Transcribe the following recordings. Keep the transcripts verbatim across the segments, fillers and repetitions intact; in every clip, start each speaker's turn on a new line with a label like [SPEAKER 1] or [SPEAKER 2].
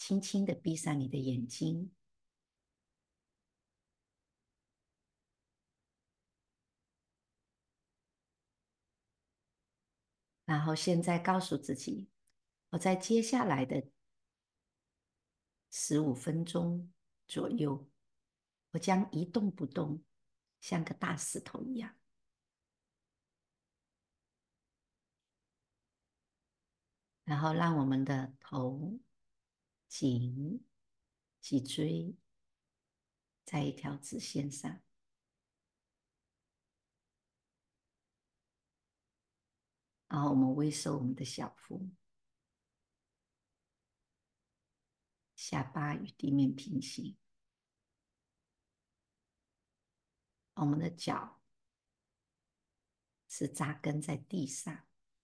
[SPEAKER 1] 轻轻的闭上你的眼睛，然后现在告诉自己，我在接下来的十五分钟左右，我将一动不动，像个大石头一样。然后让我们的头、颈、脊椎在一条直线上。然后我们微收我们的小腹，下巴与地面平行。我们的脚是扎根在地上，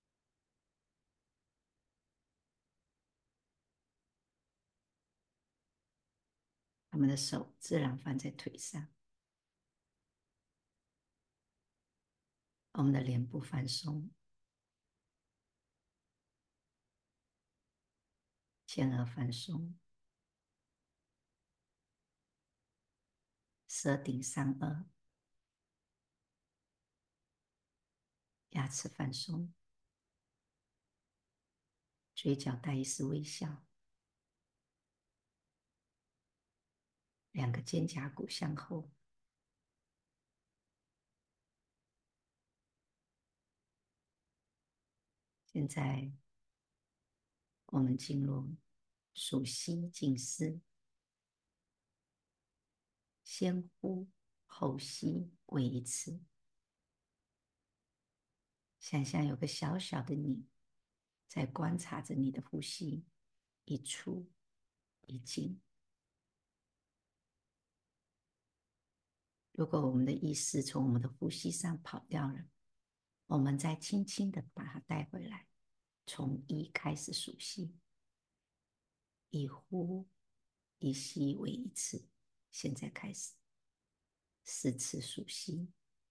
[SPEAKER 1] 我们的手自然放在腿上，我们的脸部放松，前额放松，舌顶上颚，牙齿放松，嘴角带一丝微笑，两个肩胛骨向后。现在我们进入数息静思，先呼后吸为一次。想象有个小小的你在观察着你的呼吸，一出一进。如果我们的意识从我们的呼吸上跑掉了，我们再轻轻的把它带回来，从一开始数息，一呼一吸为一次。现在开始四次数息。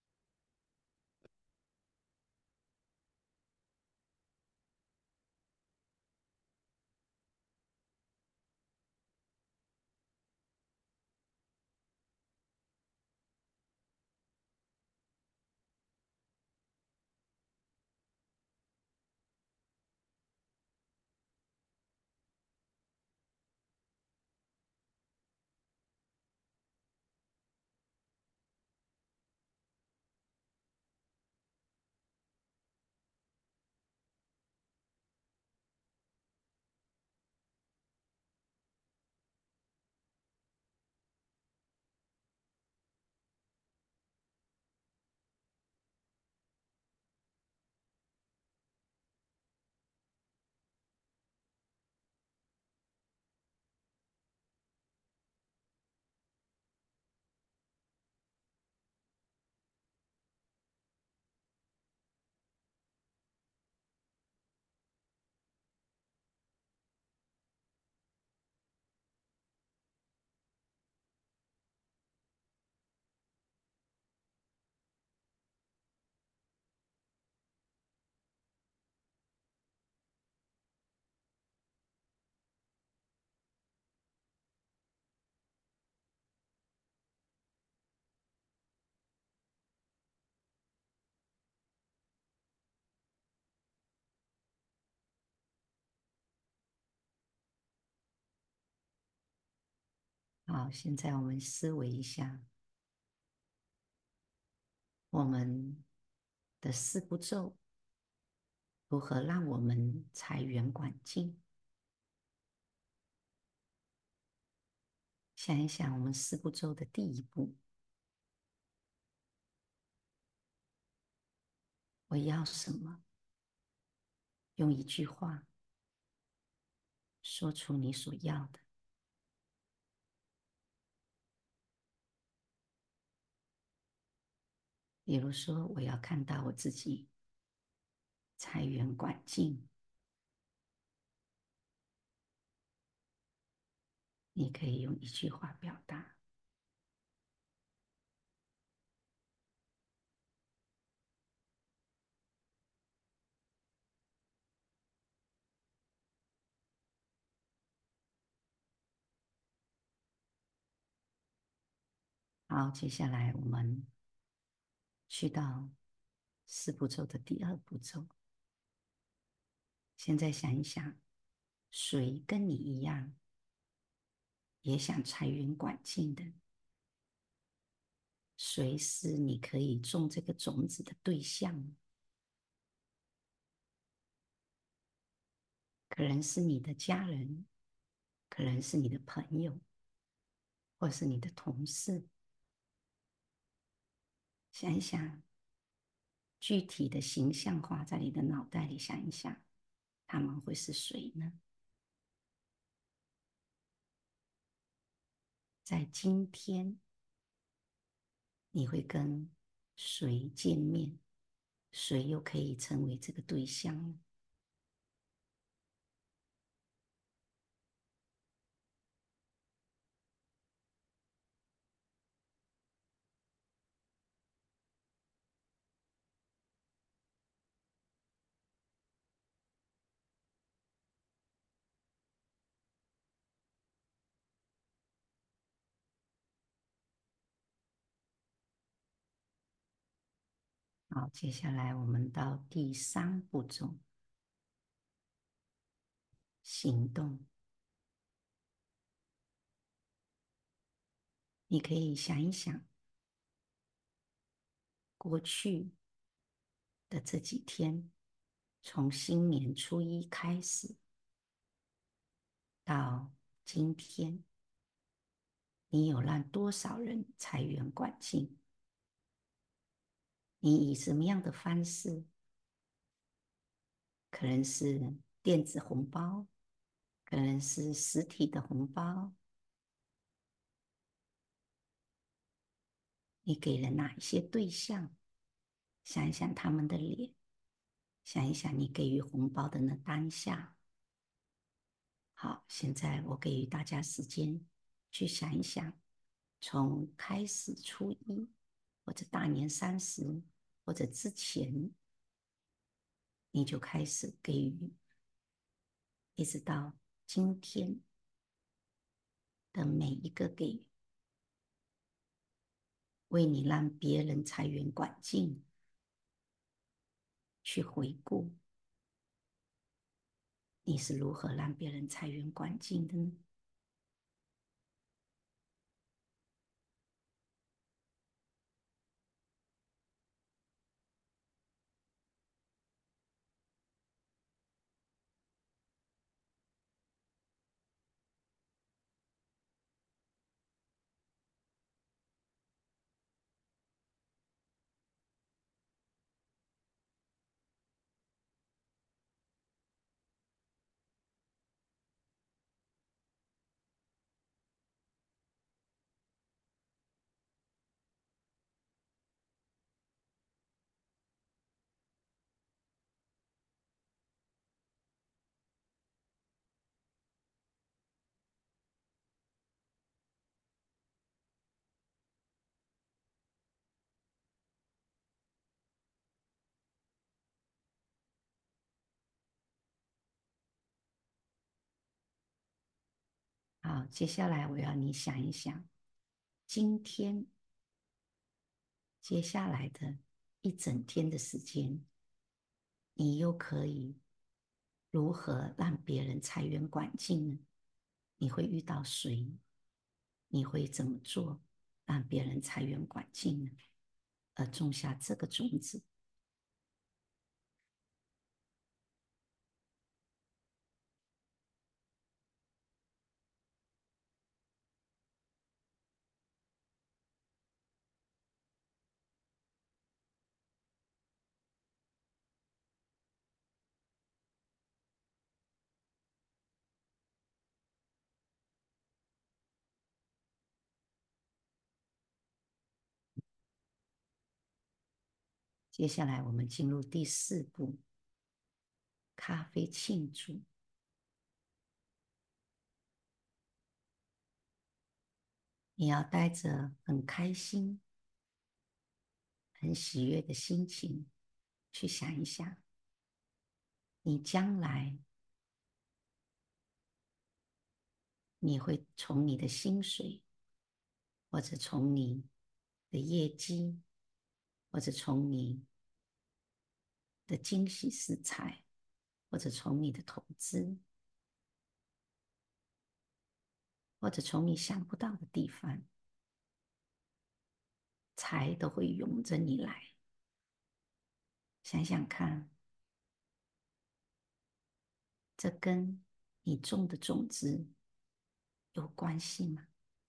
[SPEAKER 1] 好，现在我们思维一下，我们的四步骤如何让我们财源广进。想一想，我们四步骤的第一步，我要什么？用一句话说出你所要的。比如说，我要看到我自己财源广进，你可以用一句话表达。 好，接下来我们去到四步骤的第二步骤。现在想一想，谁跟你一样，也想财源广进的？谁是你可以种这个种子的对象？可能是你的家人，可能是你的朋友，或是你的同事。想一想，具体的形象化在你的脑袋里想一想，他们会是谁呢？在今天，你会跟谁见面？谁又可以成为这个对象呢？好，接下来我们到第三步骤，行动。你可以想一想，过去的这几天，从新年初一开始到今天，你有让多少人财源广进？你以什么样的方式？可能是电子红包，可能是实体的红包。你给了哪一些对象？想一想他们的脸，想一想你给予红包的那当下。好，现在我给予大家时间去想一想，从开始初一，或者大年三十，或者之前，你就开始给予，一直到今天的每一个给予，为你让别人财源广进去回顾，你是如何让别人财源广进的呢？好，接下来我要你想一想，今天接下来的一整天的时间，你又可以如何让别人财源广进呢？你会遇到谁？你会怎么做，让别人财源广进呢？而种下这个种子。接下来我们进入第四步，咖啡庆祝。你要带着很开心、很喜悦的心情去想一想，你将来你会从你的薪水，或者从你的业绩，或者从你的惊喜食材，或者从你的投资，或者从你想不到的地方，财都会涌着你来。想想看，这跟你种的种子有关系吗？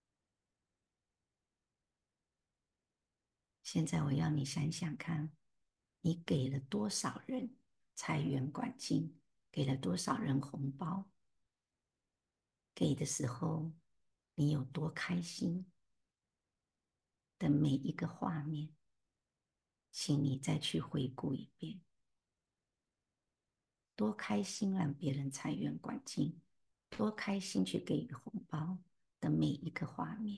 [SPEAKER 1] 现在我要你想想看，你给了多少人财源广进，给了多少人红包，给的时候你有多开心的每一个画面，请你再去回顾一遍。多开心让别人财源广进，多开心去给予红包的每一个画面。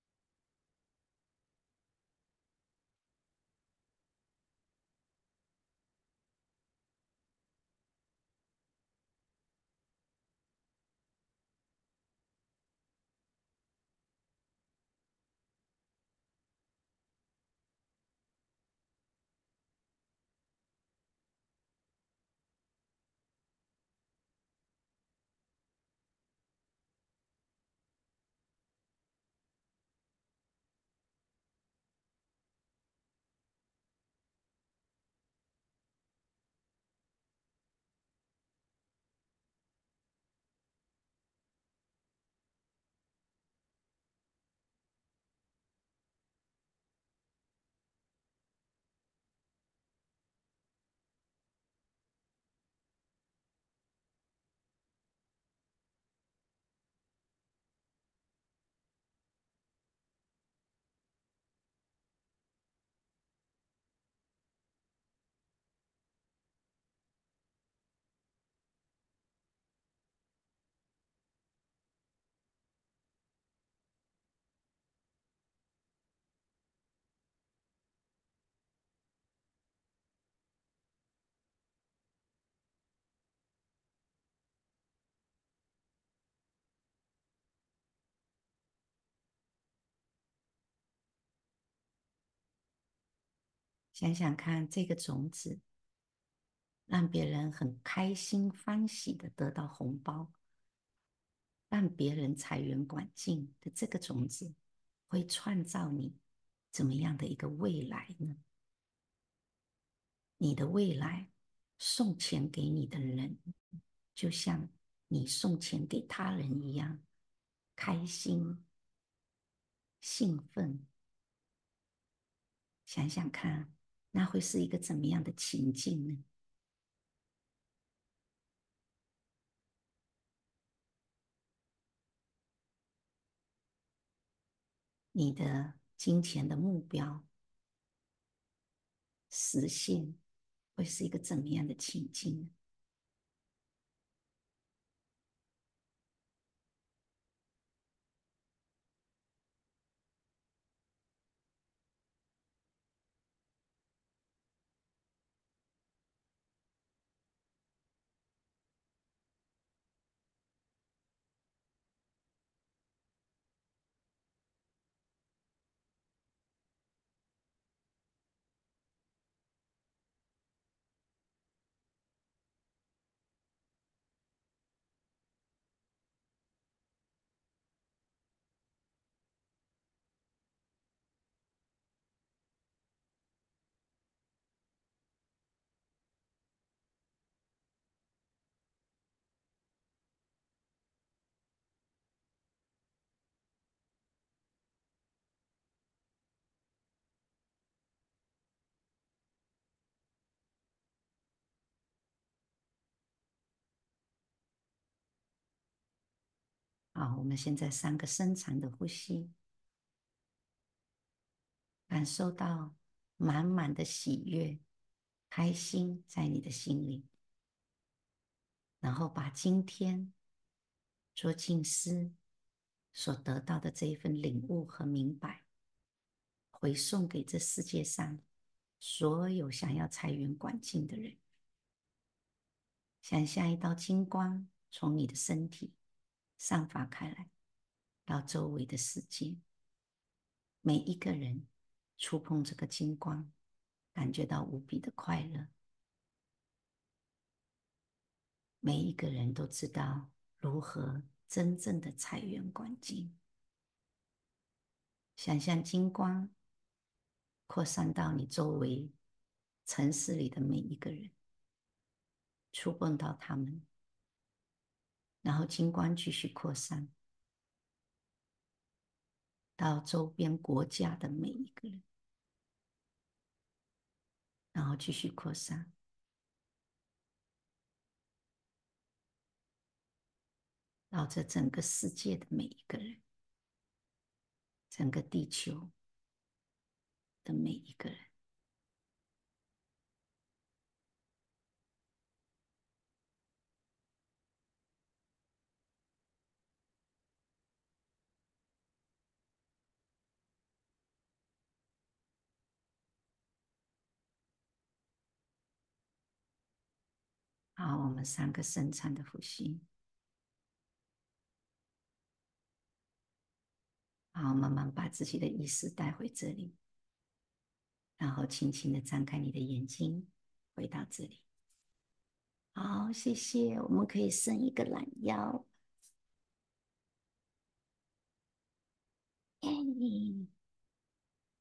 [SPEAKER 1] 想想看，这个种子让别人很开心欢喜的得到红包，让别人财源广进的这个种子，会创造你怎么样的一个未来呢？你的未来送钱给你的人，就像你送钱给他人一样，开心、兴奋。想想看，那会是一个怎么样的情境呢？你的金钱的目标实现，会是一个怎么样的情境呢？好，我们现在三个深长的呼吸，感受到满满的喜悦、开心在你的心里，然后把今天做静思所得到的这一份领悟和明白，回送给这世界上所有想要财源广进的人。想象一道金光从你的身体散发开来，到周围的世界，每一个人触碰这个金光，感觉到无比的快乐。每一个人都知道如何真正的财源广进。想象金光扩散到你周围城市里的每一个人，触碰到他们，然后金光继续扩散到周边国家的每一个人，然后继续扩散到这整个世界的每一个人，整个地球的每一个人。好，我们三个深长的呼吸。好，慢慢把自己的意识带回这里，然后轻轻的张开你的眼睛，回到这里。好，谢谢。我们可以伸一个懒腰。哎